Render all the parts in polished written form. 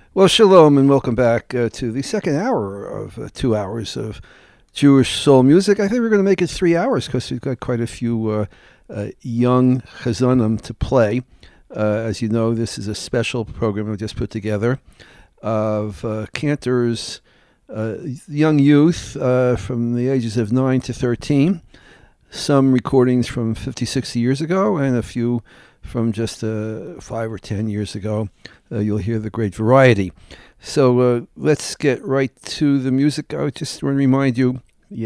Well, shalom and welcome back to the second hour of 2 hours of Jewish soul music. I think we're going to make it 3 hours because we've got quite a few young chazanim to play. As you know, this is a special program we just put together of cantors, young youth from the ages of 9 to 13. Some recordings from 50, 60 years ago and a few from just 5 or 10 years ago. You'll hear the great variety. So let's get right to the music. I just want to remind you,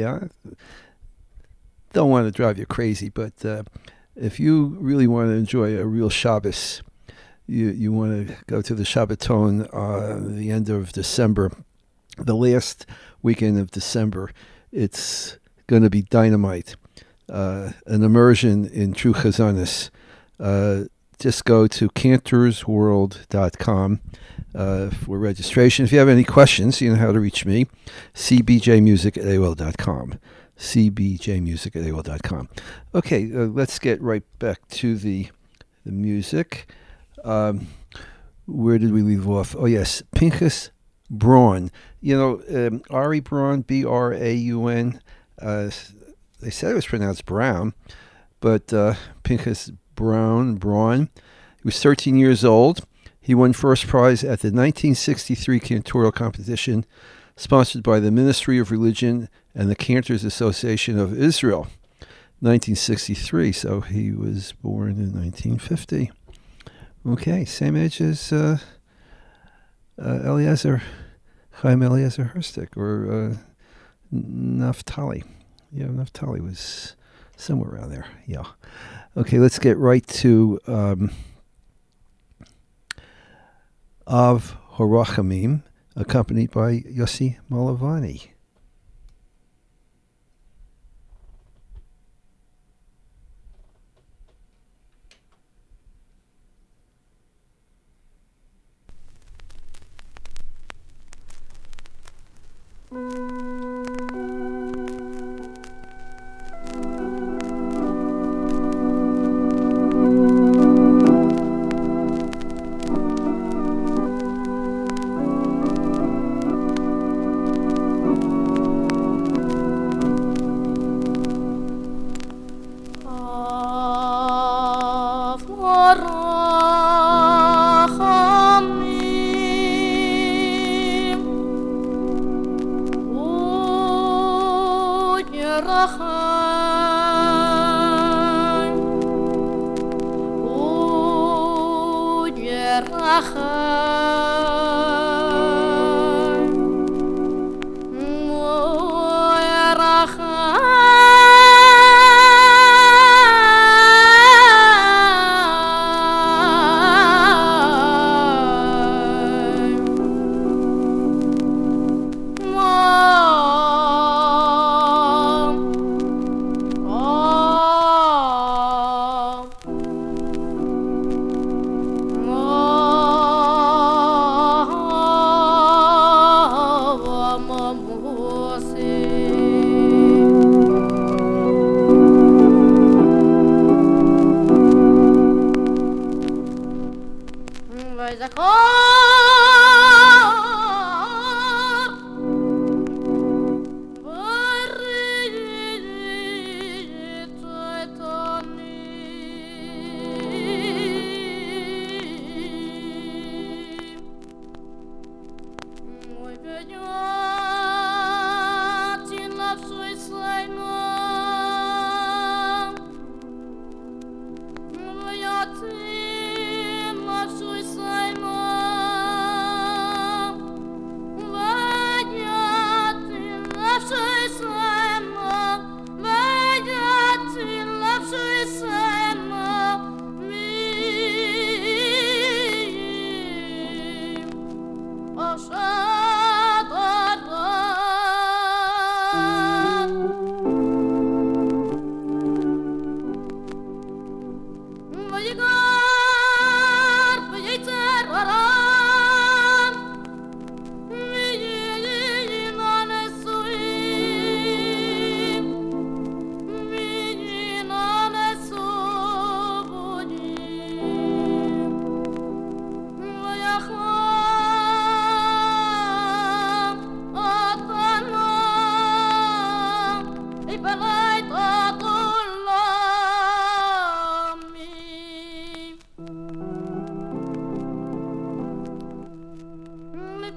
don't want to drive you crazy, but if you really want to enjoy a real Shabbos, you want to go to the Shabbaton the end of December, the last weekend of December. It's going to be dynamite. An immersion in true chazanis. Just go to cantorsworld.com for registration. If you have any questions, you know how to reach me. cbjmusic@aol.com. cbjmusic@aol.com. Okay, let's get right back to the music. Where did we leave off? Oh, yes, Pinchas Braun. You know, Ari Braun, B-R-A-U-N. They said it was pronounced Brown, but Pinchas Braun. He was 13 years old. He won first prize at the 1963 cantorial competition sponsored by the Ministry of Religion and the Cantors Association of Israel. 1963, so he was born in 1950. Okay, same age as Eliezer, Chaim Eliezer Herstek, or Naftali. Yeah, Naftali was somewhere around there. Yeah. Okay, let's get right to Av Horachamim, accompanied by Yossi Malavani.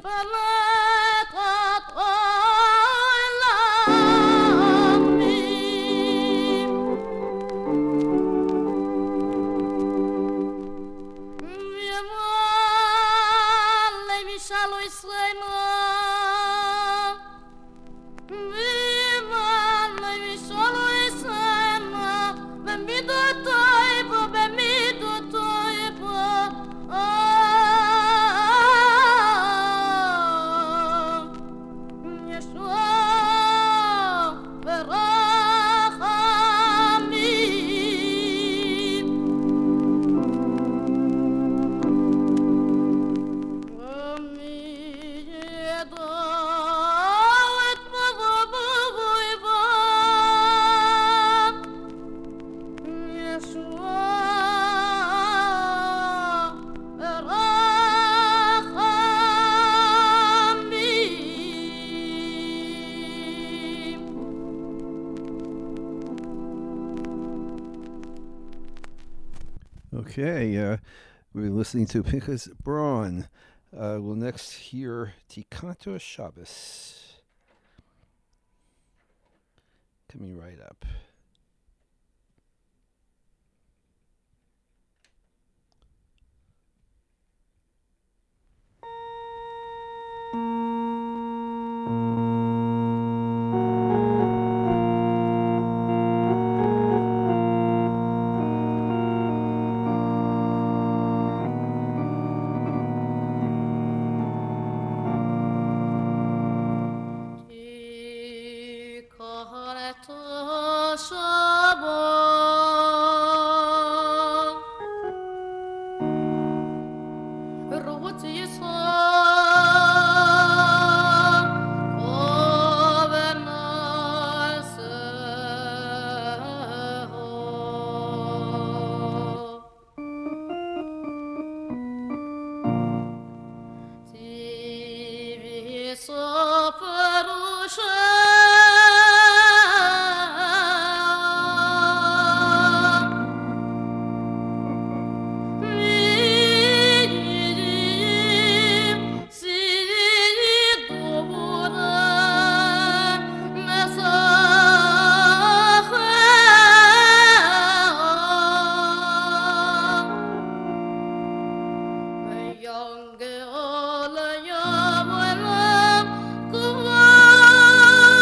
Okay, we're listening to Pinchas Braun. We'll next hear Tikanto Shabbos. Coming right up. Young girl,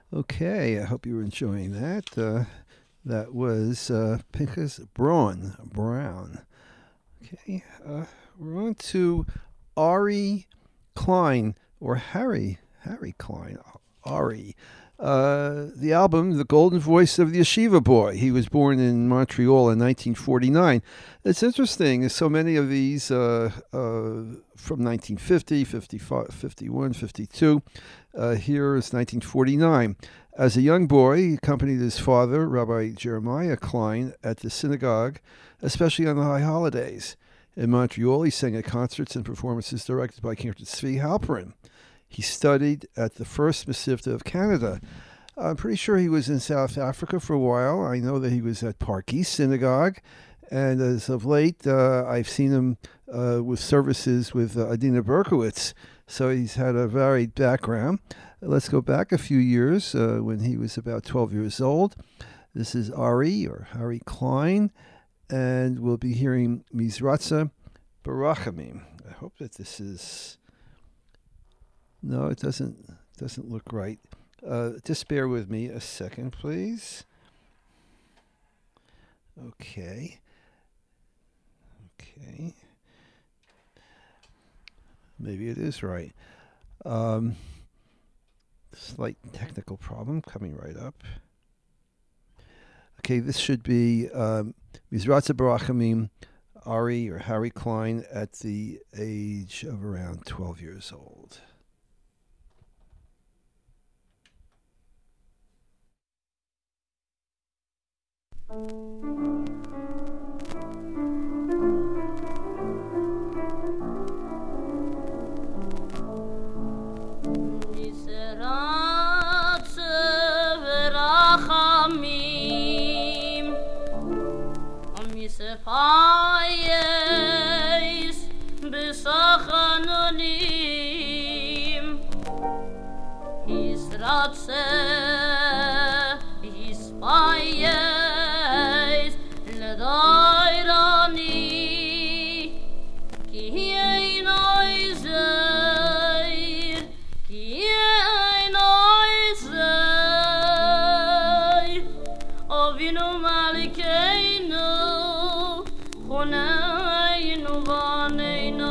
Okay, I hope you were enjoying that. That was Pinchas Brown. Okay, we're on to Ari Klein, or Harry Klein, Ari. The album, The Golden Voice of the Yeshiva Boy. He was born in Montreal in 1949. It's interesting, so many of these from 1950, 55, 51, 52. Here is 1949. As a young boy, he accompanied his father, Rabbi Jeremiah Klein, at the synagogue, especially on the high holidays. In Montreal, he sang at concerts and performances directed by Cantor Tzvi Halperin. He studied at the First Mesivta of Canada. I'm pretty sure he was in South Africa for a while. I know that he was at Park East Synagogue. And as of late, I've seen him with services with Adina Berkowitz. So he's had a varied background. Let's go back a few years when he was about 12 years old. This is Ari, or Harry Klein, and we'll be hearing Mizratza Barachamim. I hope that this is... No, it doesn't look right. Just bear with me a second, please. Okay. Maybe it is right. Slight technical problem coming right up. Okay, this should be Mizratza Barachamim, Ari, or Harry Klein, at the age of around 12 years old. Fires besachanonim, his ratze, his fires ledairani, ki ein oizer, ki ein oizer, ovinu malikeinu. Choneinu vaneinu,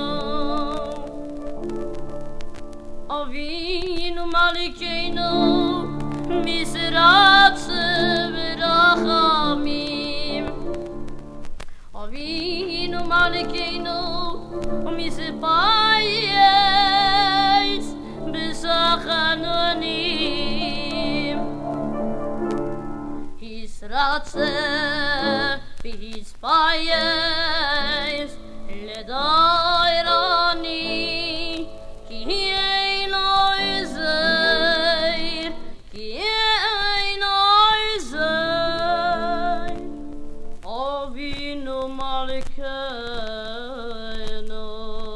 Avinu Malikeinu, Mizratze Barachamim, Avinu Malikeinu, Mizpayes Besachanonim, Yisratze. His fires ledairani, ki ein oizer, ki ein oizer, Avinu Malikeinu.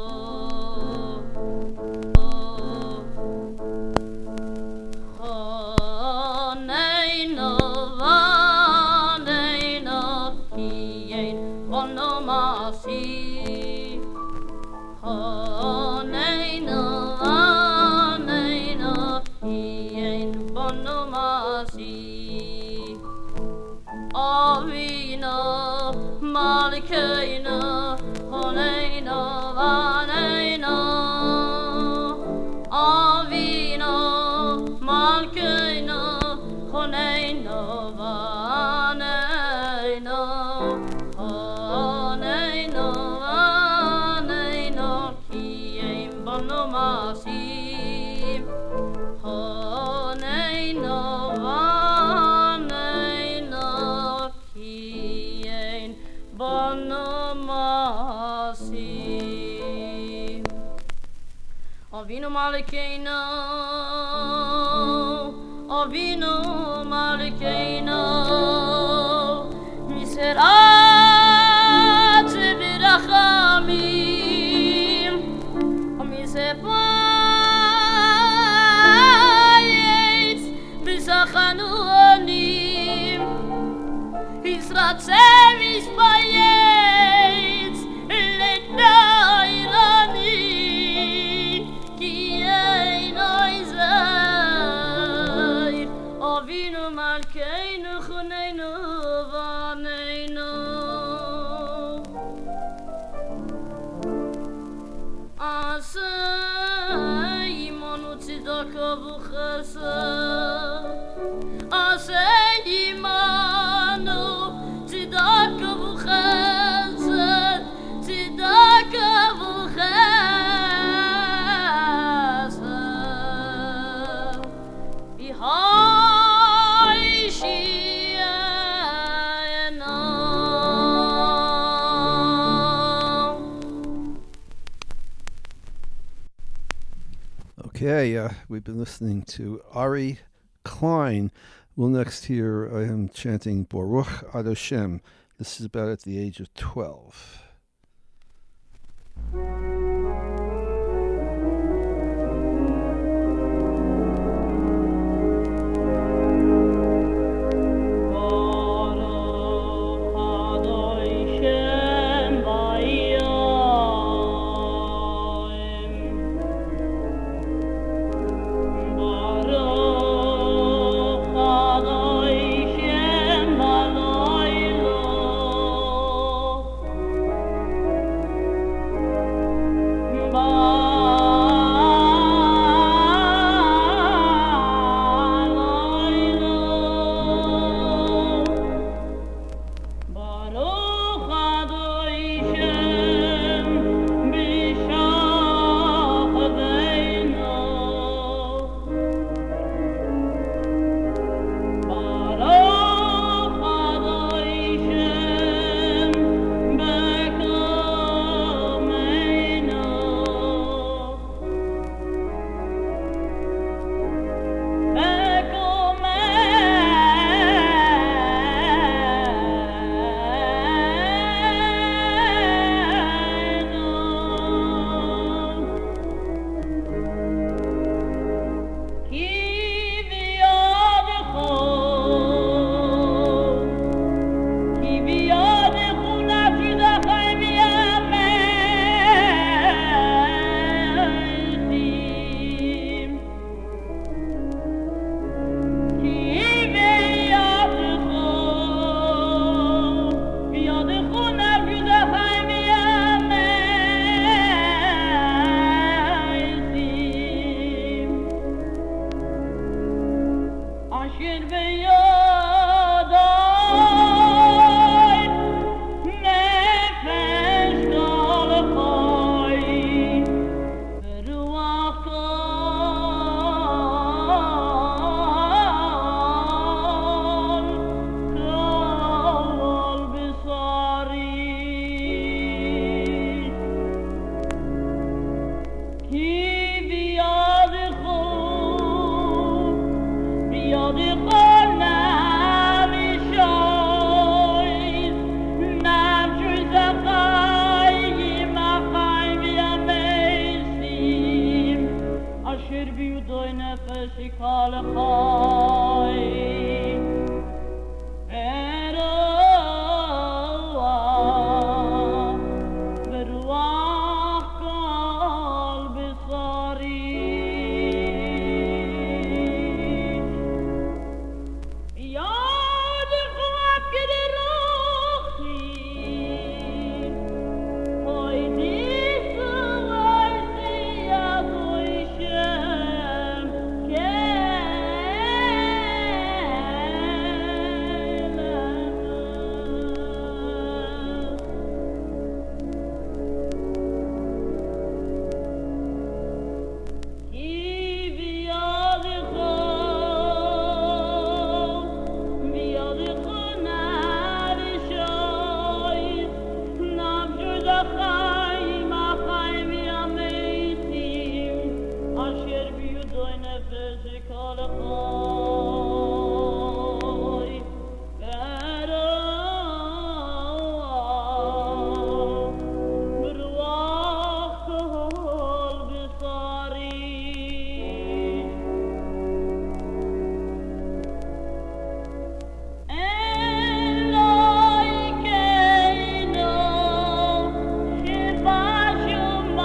Malikeinu, Choneinu vaneinu, Avinu Malikeinu, Choneinu vaneinu, Choneinu vaneinu, ki ein banu masim, Choneinu vaneinu, ki ein banu masim. Avinu Malikeinu, Avinu Malikeinu, Mizratze Barachamim, Mizpayes Besachanonim, Yisratze Mizpayes ledairani, ki ein oizer, tzedaka v'chesed. Aseh imanu tzedaka v'chesed, tzedaka v'chesed. B'hai shi'ena. Okay, we've been listening to Ari Klein. We'll next hear him chanting Baruch Ad Hashem. This is about at the age of 12.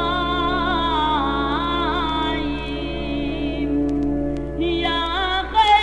Yeah.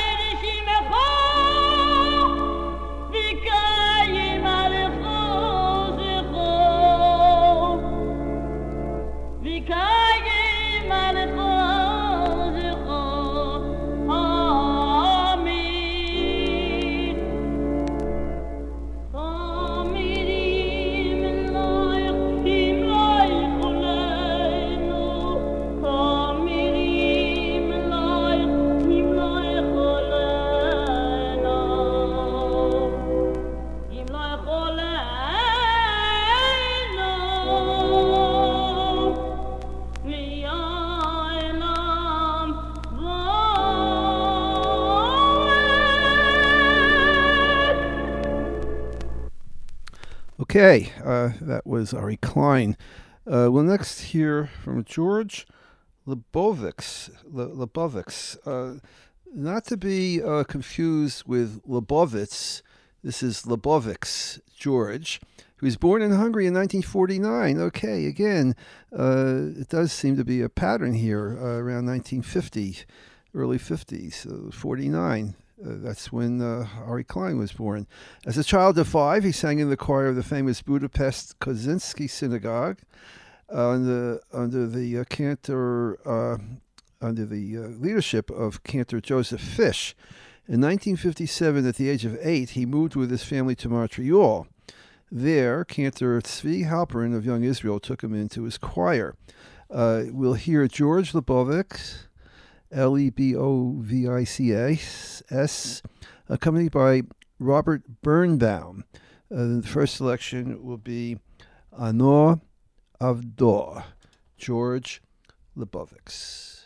Okay, that was Ari Klein. We'll next hear from George Libovics. Not to be confused with Lebovitz. This is Libovics, George, who was born in Hungary in 1949. Okay, again, it does seem to be a pattern here around 1950, early 50s, 49. That's when Ari Klein was born. As a child of 5, he sang in the choir of the famous Budapest Kozinski Synagogue under the leadership of cantor Joseph Fish. In 1957, at the age of 8, he moved with his family to Montreal. There, cantor Tzvi Halperin of Young Israel took him into his choir. We'll hear George Libovics, Lebivics, accompanied by Robert Birnbaum. The first selection will be Anor Avdor, George Libovics.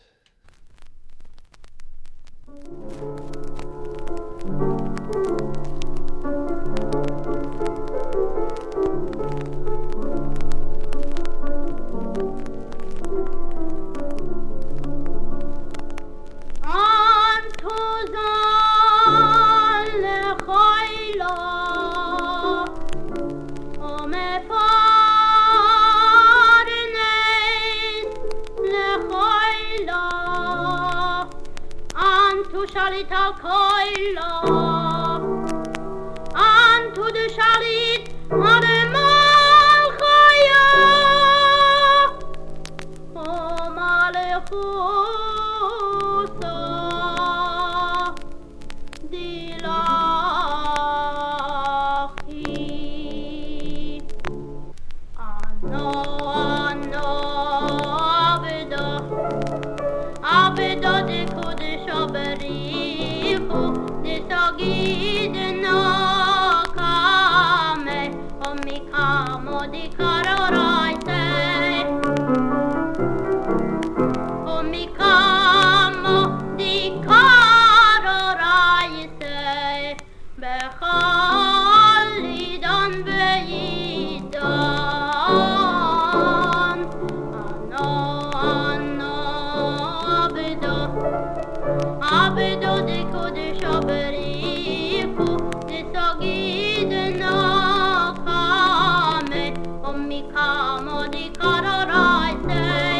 Shalit al koila Antu de shalit Ademal chaya O malechusa Dilachi Ano Abeda de Kodesh Aberichu de Tagid no Kame O Mikamo di Karoraite O Mikamo di Karoraite Bechalidan Beidan Abedo de Kodesh Aberichu de Tagid no Kame O Mikamo di Karoraite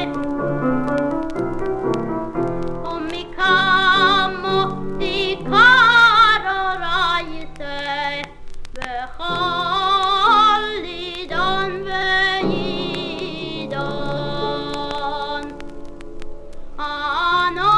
O Mikamo di Karoraite Bechalidan Beidan Ano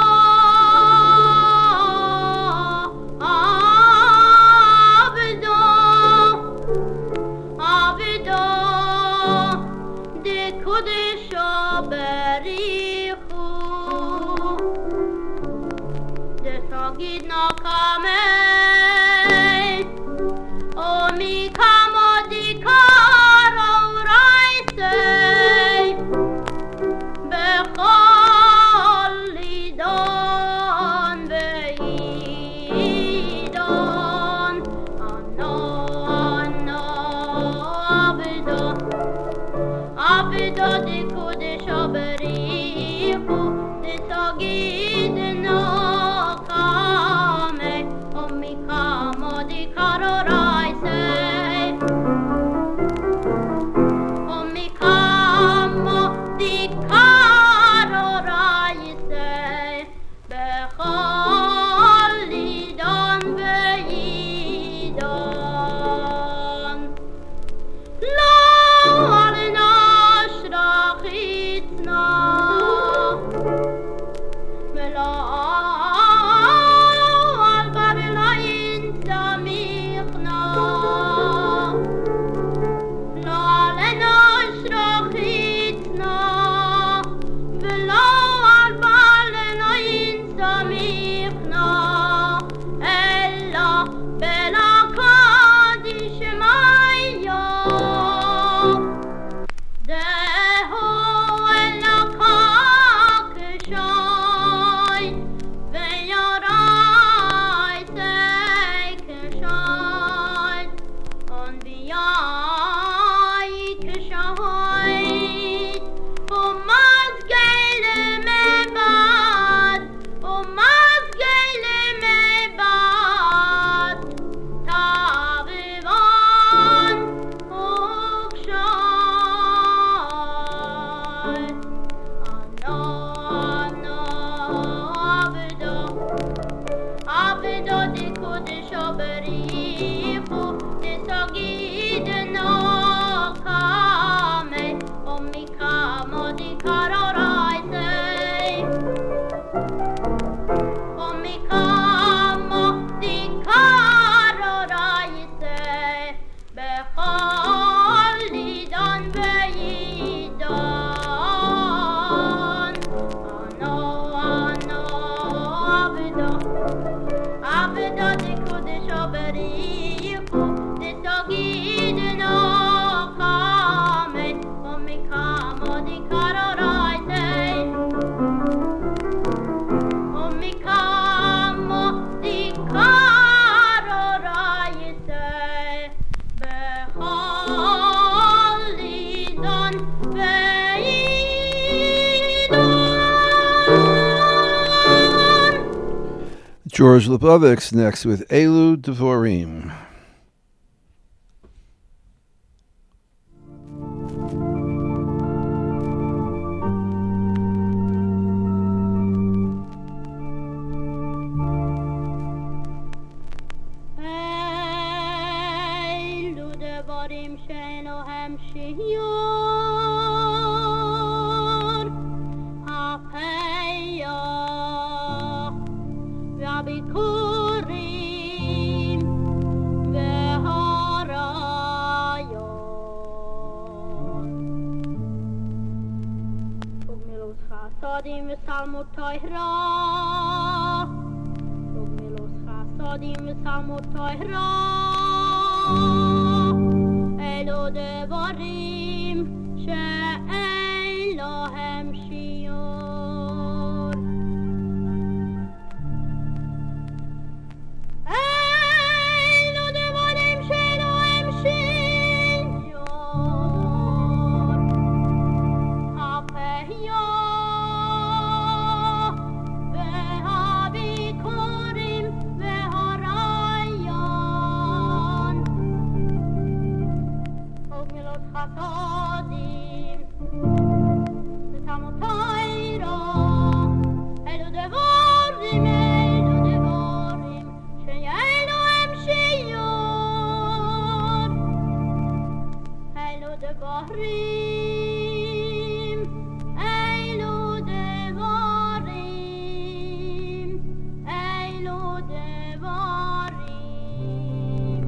Gid no kame O mi kamo di karo raise Bechol lidon veidon Ano Abedo di Kodesh Aberichu de Tagid no George Lebovics next with Elu Devorim. Elu Devorim she'eno hem shiyor hapeya v'abikurim v'harayot ugmilos chasadim v'salmot tohra ugmilos chasadim v'salmot tohra Elu devarim she'en lohem shior Elu devarim she'en lohem shior hapeya ve'habikurim ve'harayan Ogmilos chasadim v'talmud Torah Elu devarim she'en lohem shior Elu devarim Elu devarim Elu devarim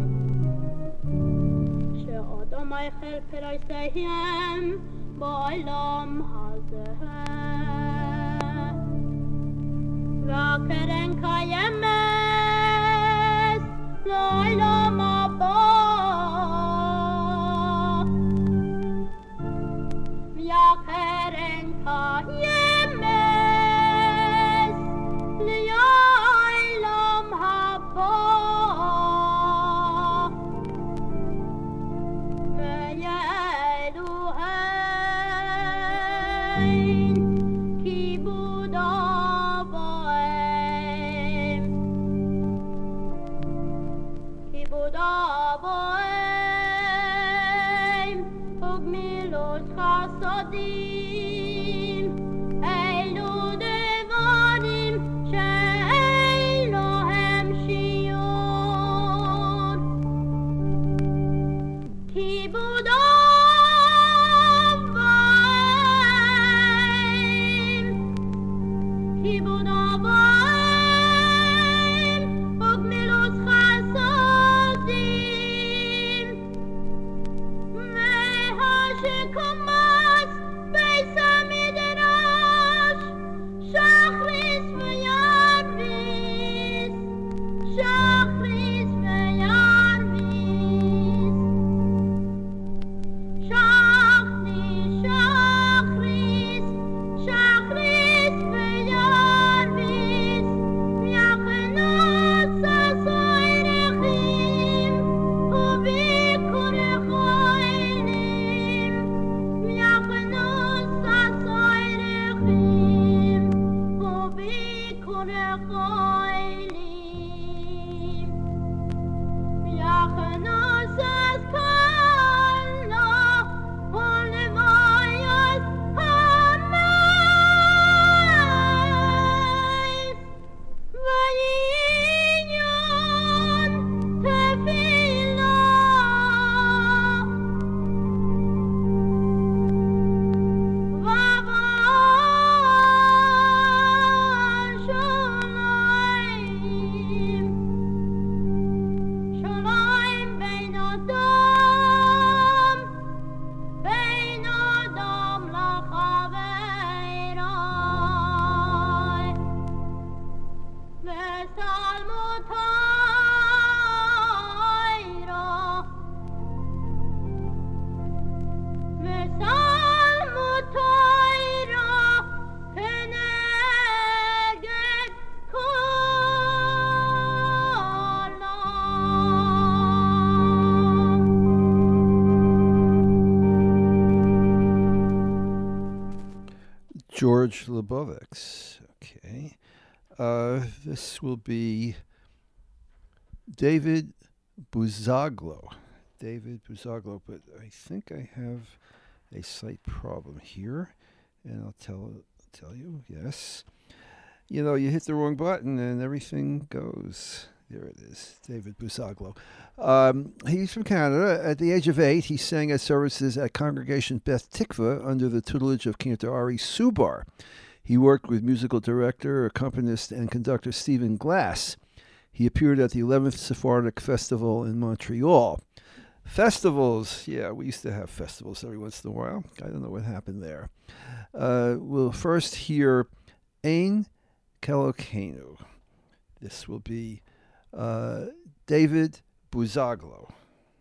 she'adam eichel perosehem ba'olam hazeh v'akeren kayemes la'olam haba v'akeren kayemes la'olam haba ve'yeluhein kibud avoim kibud avoim ugmilos chasadim Elu devarim she'en lohem shior kibud avoim kibud avoim ugmilos chasadim ve'hashikumas beis hamidrash shachris ve'yarvis shachris ve'yarvis shachris shachris ve'yarvis v'yachenos asoyrechim u'vikurechoinim v'yachenos asoyrechim u'vikurechoinim v'yachenos askala u'levayos hameis v'yinyon tefilah v'avar shalayim shalayim bein adam l'chaverai v'talmud Torah v'talmud Torah keneged kolam George Lebovics. Okay. This will be David Buzaglo. David Buzaglo, but I think I have a slight problem here, and I'll tell you. Yes, you know, you hit the wrong button and everything goes. There it is, David Buzaglo. He's from Canada. At the age of 8, he sang at services at Congregation Beth Tikva under the tutelage of Cantor Ari Subar. He worked with musical director, accompanist, and conductor Stephen Glass. He appeared at the 11th Sephardic Festival in Montreal. Festivals, yeah, we used to have festivals every once in a while. I don't know what happened there. We'll first hear Ein Kelokenu. This will be David Buzaglo.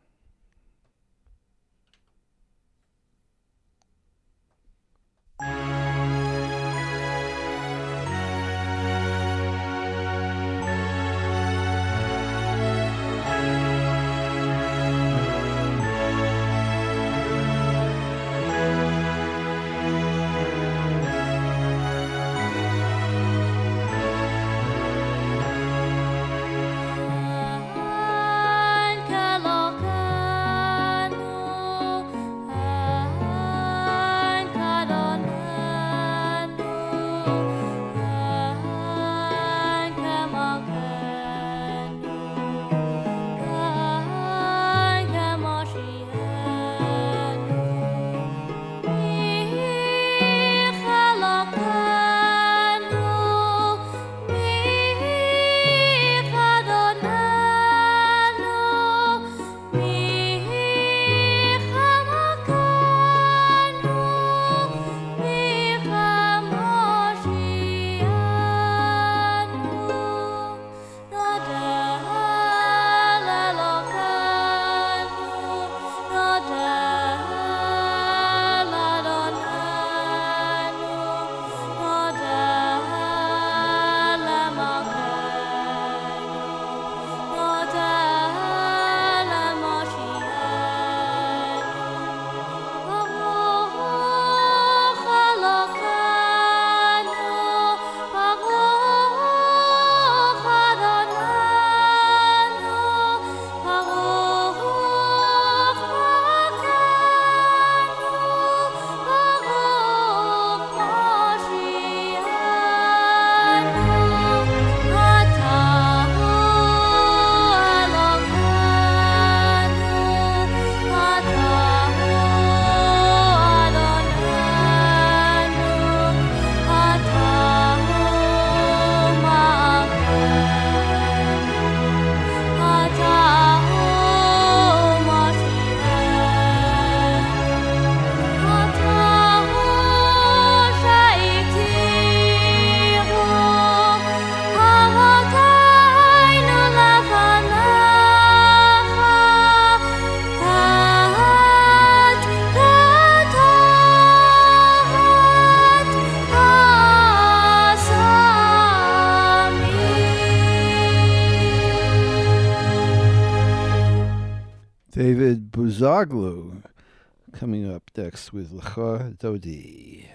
David Buzaglo coming up next with Lecha Dodi.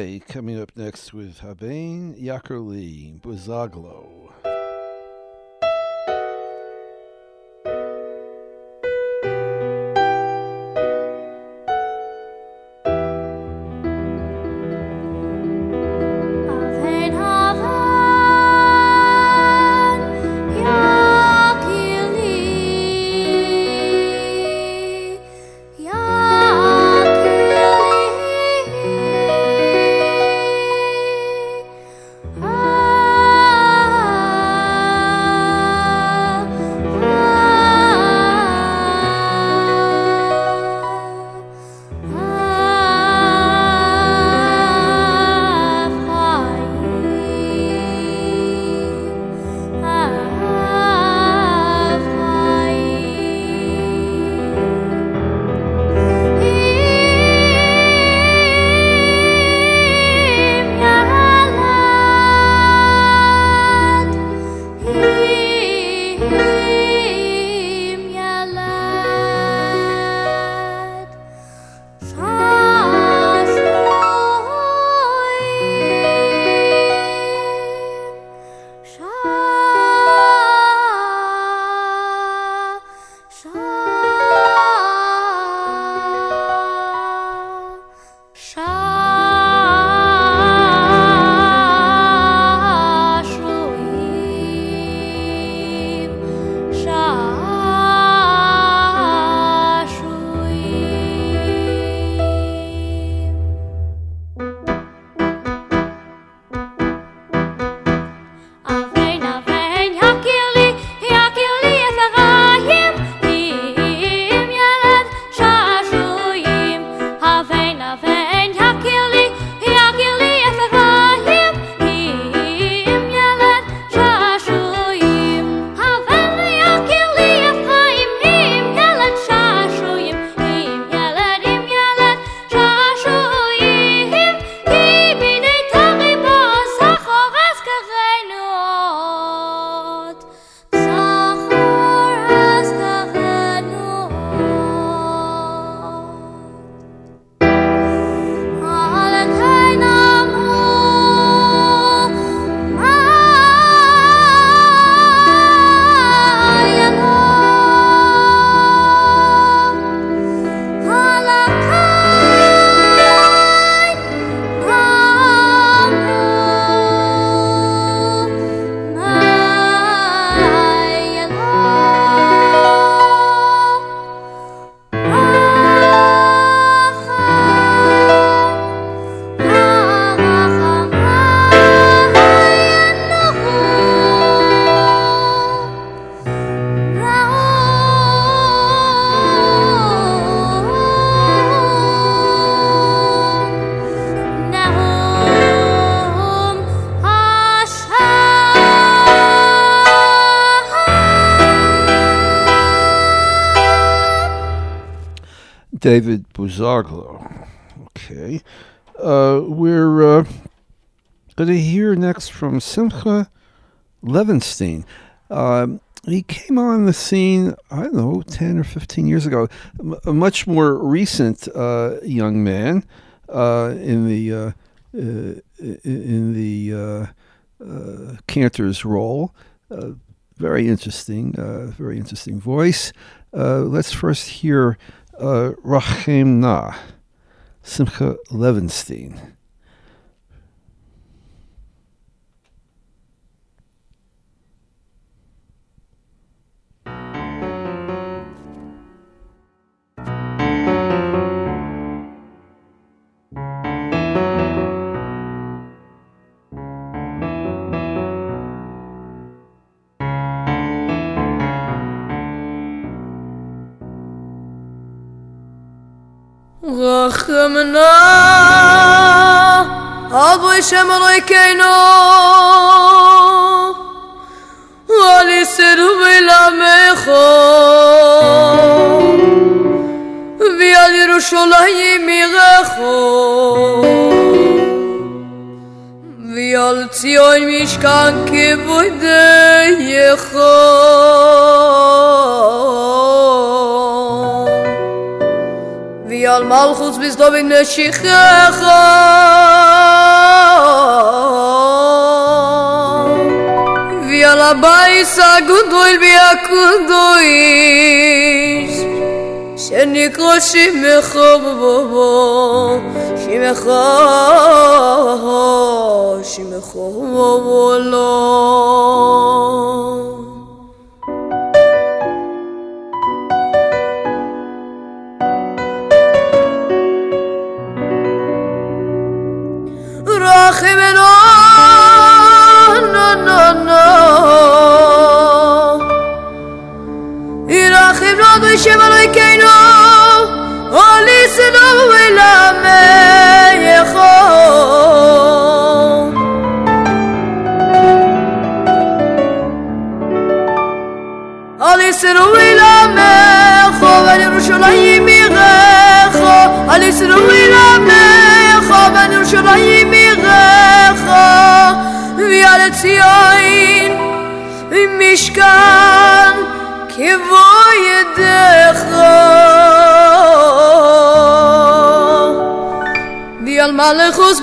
Day coming up next with Havein Yakerli Buzaglo. David Buzaglo. Okay. We're going to hear next from Simcha Levenstein. He came on the scene, I don't know, 10 or 15 years ago. A much more recent young man in the cantor's role. Very interesting voice. Let's first hear Rachem Na, Simcha Levenstein. רחמנה אבוי שמריקנו וליסר ולמכו ועל ירושלים ירחו ועל ציון משכן כבודייך ועל מלכות בסדום נשיכך ועל הבייס הגדול והקדוש שנקרא שמך שמך שמך לעולם רחמנו ירחמנו בשם אלוהינו וליסנו ולעמך וליסנו ולעמך ולירושלים עירך וליסנו ולעמך ולירושלים עירך ועל ציון משכן כבוא ידך ועל מלכות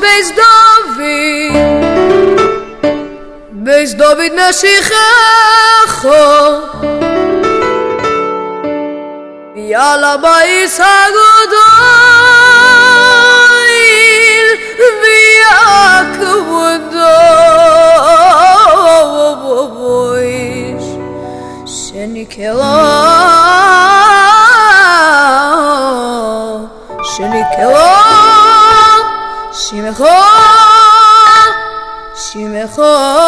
בית דוד נשיכך ועל הבייס הגדול והכבודש שנקרא שמך שמך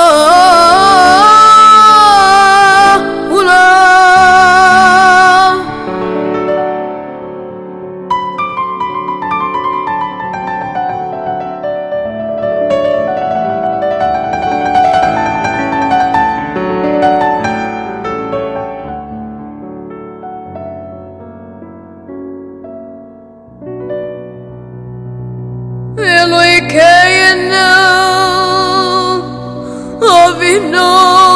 לעולם Eloheinu Avinu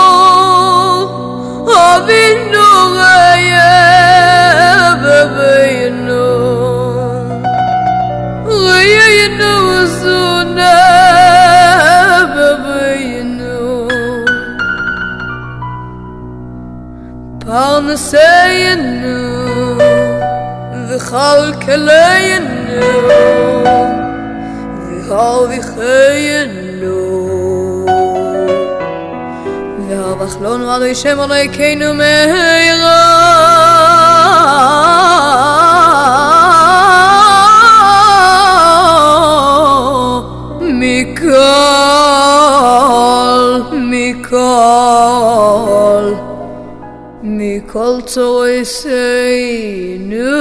Avinu Bebeinu Zuna Bebeinu Parnaseinu V'chalkeleinu V'chayenu V'avachlonu Adonai Shem Eloheinu meira Mikol Tzoreseinu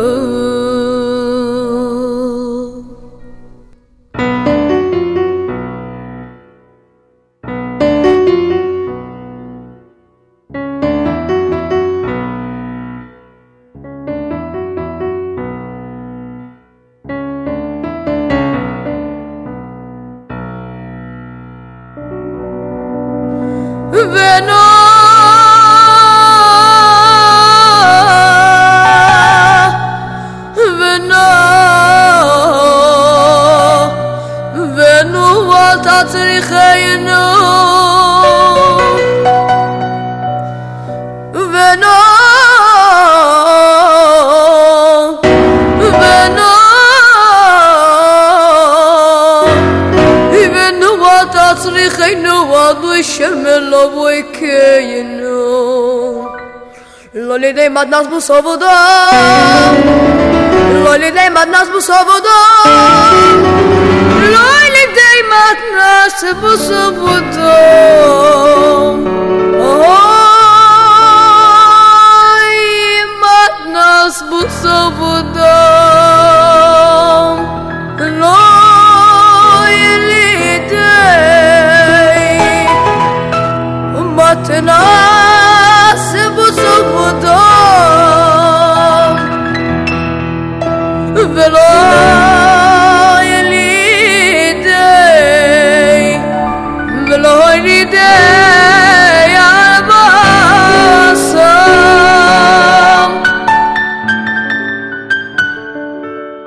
לא לידי מתנ"ס בסעבודו לא לידי מתנ"ס בסעבודו לא לידי מתנ"ס בסעבודו אוי מתנ"ס בסעבודו לא לידי מתנ"ס בסעבודו ולא ילידי ולא ילידי הבשר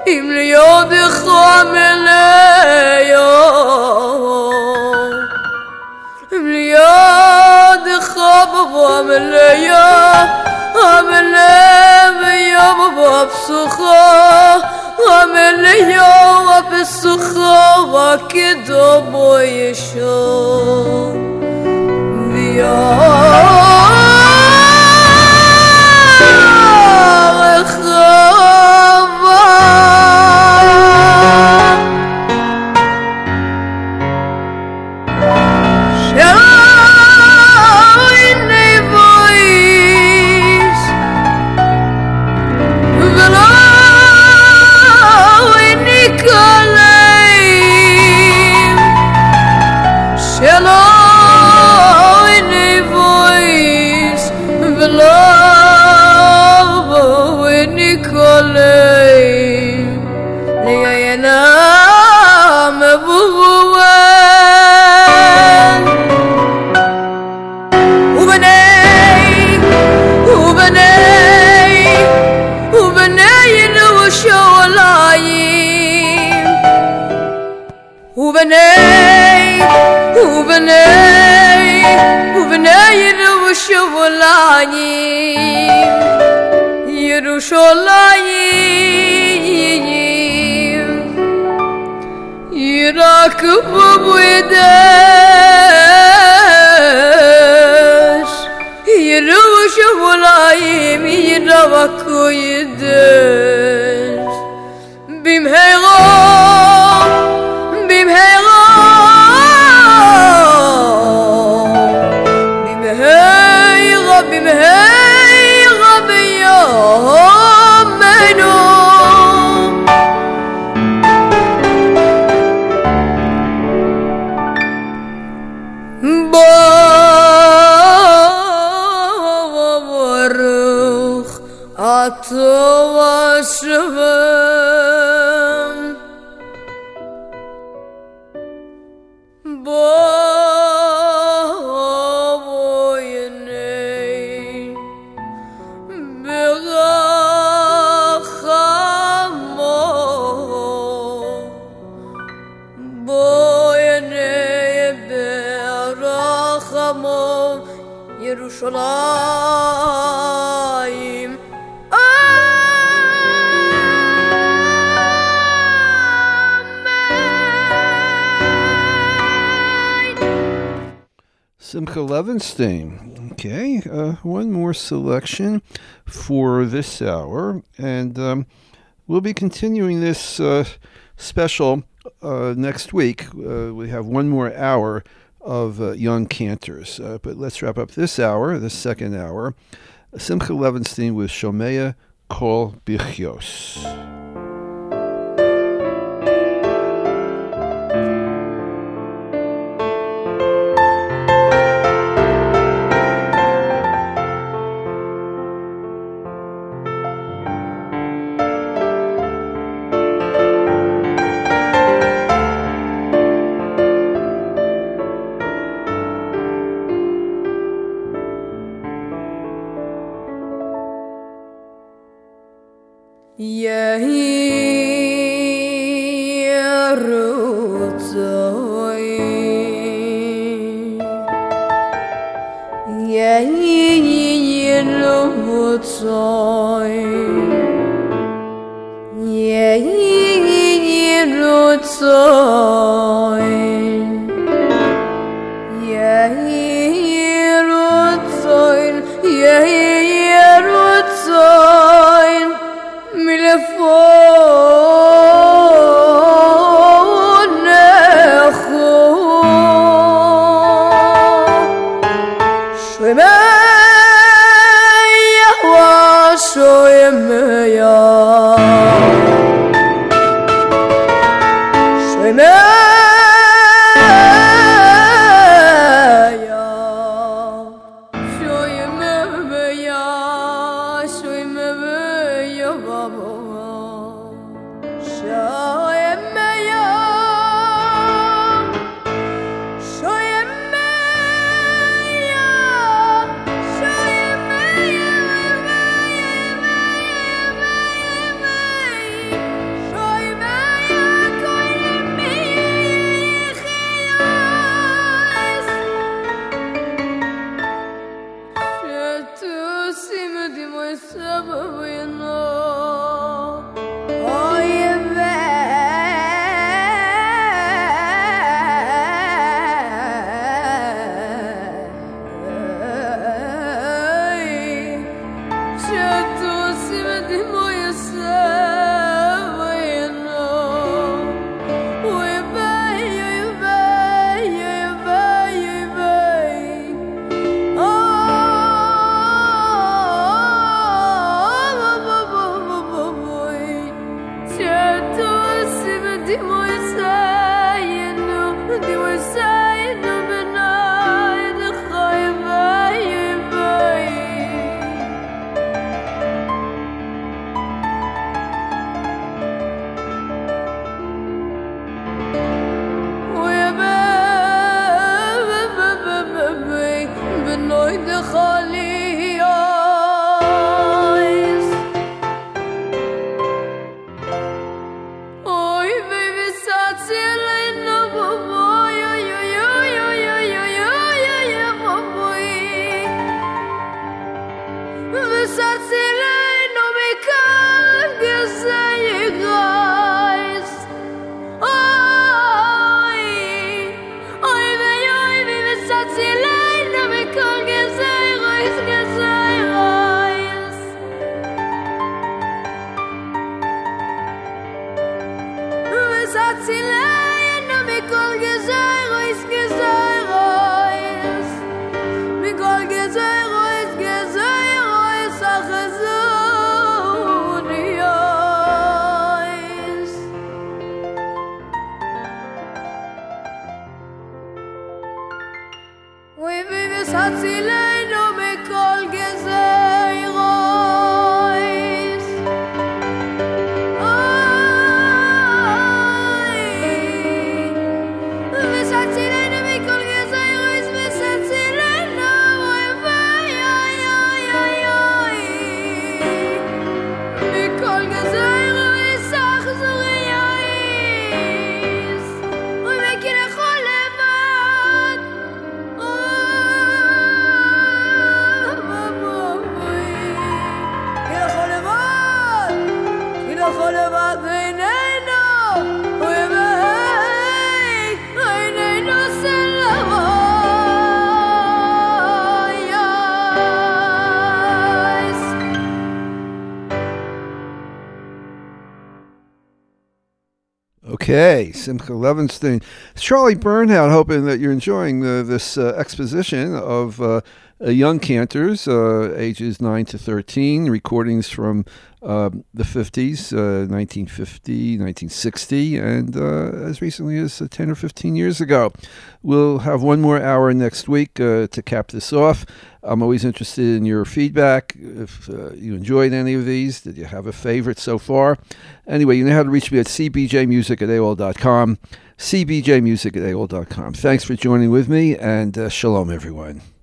אם ליודך מלאו אם ליודך בבוא מלאו המלאו בבוא פסוחו המלאו הפסוחו וכדו בו ישו Simcha Levenstein. Okay, one more selection for this hour, and we'll be continuing this special next week. We have one more hour of young cantors, but let's wrap up this hour, the second hour. Simcha Levenstein with Shomea Kol Bichios. Okay, Simcha Levinstein. It's Charlie Bernhardt, hoping that you're enjoying this exposition of young cantors, ages 9 to 13, recordings from the 50s, 1950, 1960, and as recently as 10 or 15 years ago. We'll have one more hour next week to cap this off. I'm always interested in your feedback. If you enjoyed any of these, did you have a favorite so far? Anyway, you know how to reach me at cbjmusic@aol.com, cbjmusic@aol.com. Thanks for joining with me, and shalom, everyone.